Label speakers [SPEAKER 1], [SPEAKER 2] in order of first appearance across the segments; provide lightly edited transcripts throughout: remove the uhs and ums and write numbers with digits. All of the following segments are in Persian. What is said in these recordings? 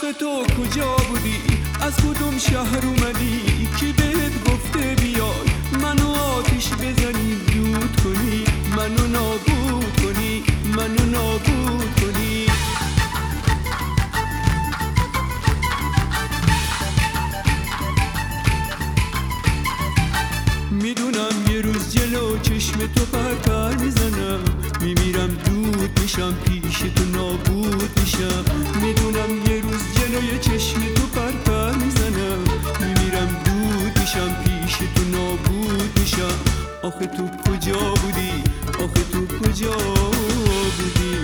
[SPEAKER 1] تو کجا بودی؟ از کدوم شهر اومدی؟ کی بهت گفته بیای منو آتیش بزنی دود کنی، منو نابود کنی، منو نابود کنی. میدونم یه روز جلو چشم تو پر میزنم، میمیرم دود میشم پیش تو نابود میشم. میدونم یه روز جلوی چشم تو پر میزنم، میمیرم دود میشم پیش تو نابود میشم. آخه تو کجا بودی؟ آخه تو کجا بودی؟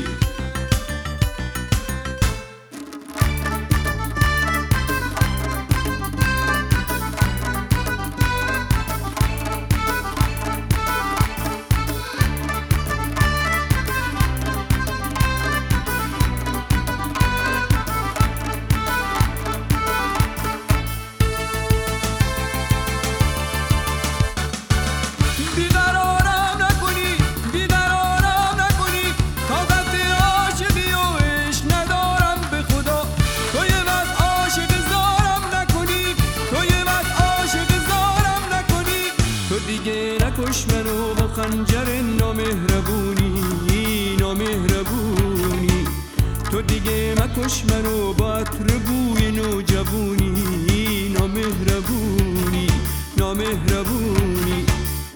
[SPEAKER 1] نکش منو با خنجر نامهربونی، نامهربونی. تو دیگه مکش منو با عطر بوی نوجوونی، نامهربونی، نامهربونی.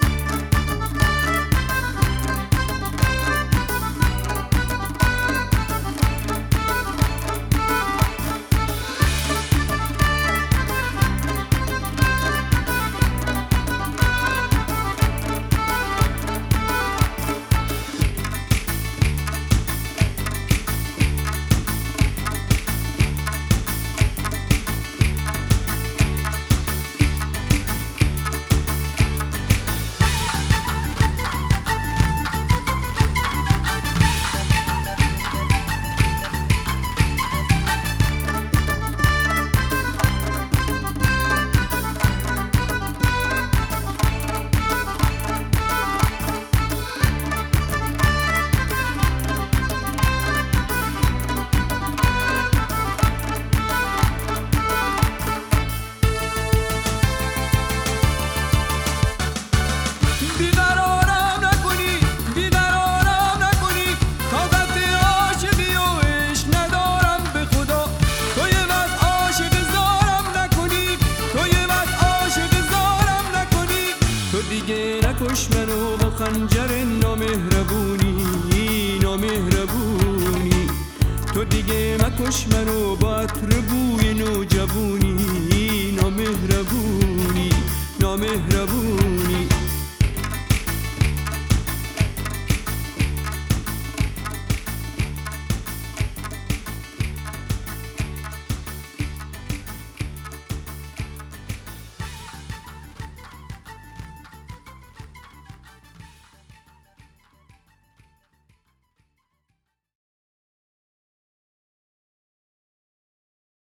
[SPEAKER 1] نکش منو با خنجر نامهربونی، نامهربونی. تو دیگه مکش منو با عطر بوی نوجوونی، نامهربونی، نامهربونی.